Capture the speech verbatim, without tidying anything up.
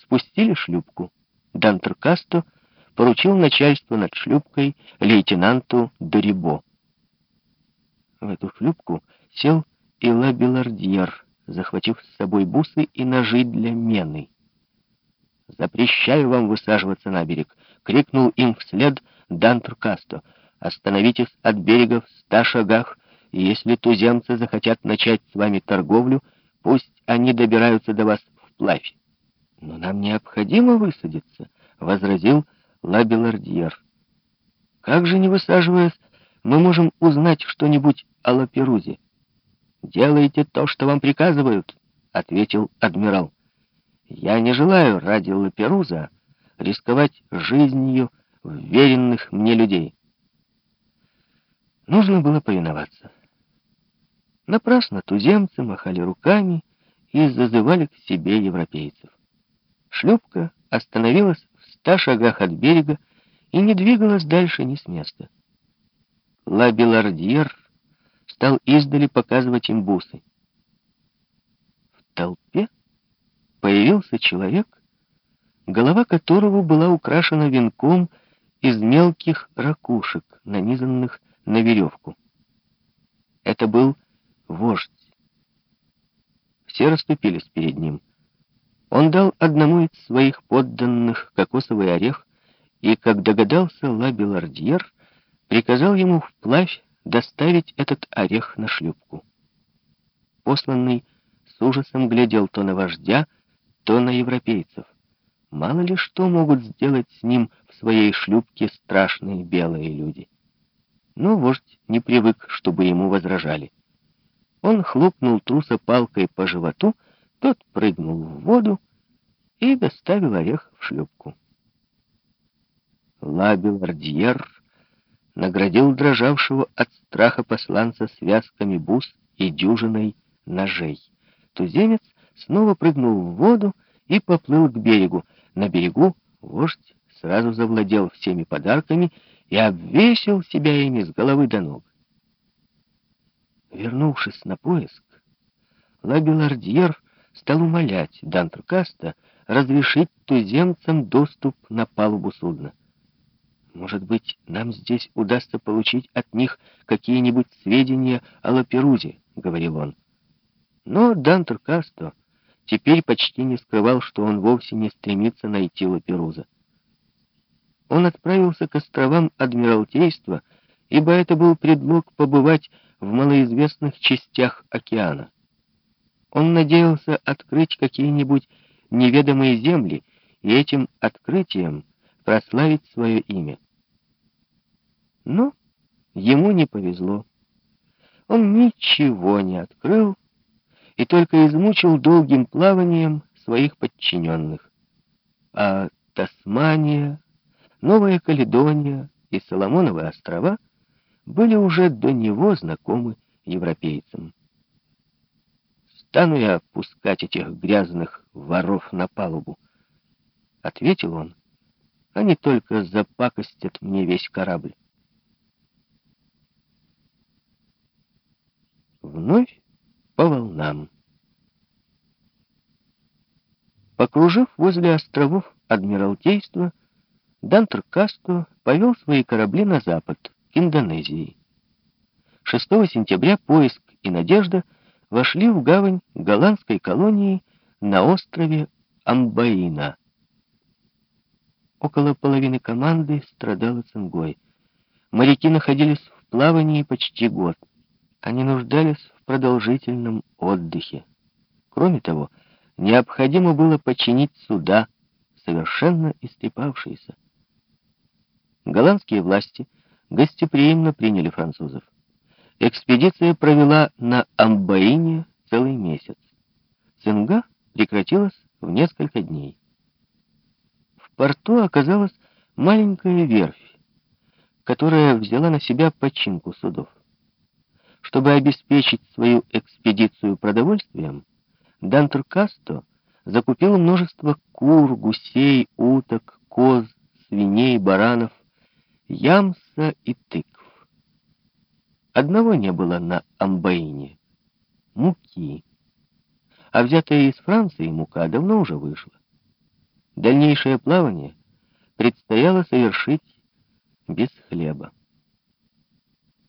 спустили шлюпку. Д'Антрекасто поручил начальство над шлюпкой лейтенанту Дорибо. В эту шлюпку сел и Ла Билардьер, захватив с собой бусы и ножи для мены. «Запрещаю вам высаживаться на берег!» — крикнул им вслед Д'Антрекасто. «Остановитесь от берега в ста шагах, и если туземцы захотят начать с вами торговлю, пусть они добираются до вас вплавь». «Но нам необходимо высадиться», — возразил Ла Билардьер. «Как же, не высаживаясь, мы можем узнать что-нибудь о Ла-Перузе?» «Делайте то, что вам приказывают», — ответил адмирал. «Я не желаю ради Ла-Перуза рисковать жизнью вверенных мне людей». Нужно было повиноваться. Напрасно туземцы махали руками и зазывали к себе европейцев. Шлюпка остановилась в ста шагах от берега и не двигалась дальше ни с места. Ла Билардьер стал издали показывать им бусы. В толпе появился человек, голова которого была украшена венком из мелких ракушек, нанизанных на веревку. Это был вождь. Все расступились перед ним. Он дал одному из своих подданных кокосовый орех, и, как догадался Ла Билардьер, приказал ему вплавь доставить этот орех на шлюпку. Посланный с ужасом глядел то на вождя, то на европейцев. Мало ли что могут сделать с ним в своей шлюпке страшные белые люди. Но вождь не привык, чтобы ему возражали. Он хлопнул труса палкой по животу, тот прыгнул в воду и доставил орех в шлюпку. Ла Билардьер наградил дрожавшего от страха посланца связками бус и дюжиной ножей. Туземец снова прыгнул в воду и поплыл к берегу. На берегу вождь сразу завладел всеми подарками и обвесил себя ими с головы до ног. Вернувшись на поиск, Ла Билардьер стал умолять Д'Антрекасто разрешить туземцам доступ на палубу судна. «Может быть, нам здесь удастся получить от них какие-нибудь сведения о Ла-Перузе», — говорил он. Но Д'Антрекасто теперь почти не скрывал, что он вовсе не стремится найти Ла-Перуза. Он отправился к островам Адмиралтейства, ибо это был предлог побывать в малоизвестных частях океана. Он надеялся открыть какие-нибудь неведомые земли и этим открытием прославить свое имя. Но ему не повезло. Он ничего не открыл и только измучил долгим плаванием своих подчиненных. А Тасмания, Новая Каледония и Соломоновы острова были уже до него знакомы европейцам. «Стану я пускать этих грязных воров на палубу», — ответил он. «Они только запакостят мне весь корабль». Вновь по волнам. Покружив возле островов Адмиралтейства, Д'Антрекасто повел свои корабли на запад, к Индонезии. шестого сентября поиск и надежда вошли в гавань голландской колонии на острове Амбаина. Около половины команды страдало цингой. Моряки находились в плавании почти год. Они нуждались в продолжительном отдыхе. Кроме того, необходимо было починить суда, совершенно истрепавшиеся. Голландские власти гостеприимно приняли французов. Экспедиция провела на Амбаине целый месяц. Цинга прекратилась в несколько дней. В порту оказалась маленькая верфь, которая взяла на себя починку судов. Чтобы обеспечить свою экспедицию продовольствием, Д'Антрекасто закупил множество кур, гусей, уток, коз, свиней, баранов, ямса и тыкв. Одного не было на Амбаине — муки. А взятая из Франции мука давно уже вышла. Дальнейшее плавание предстояло совершить без хлеба.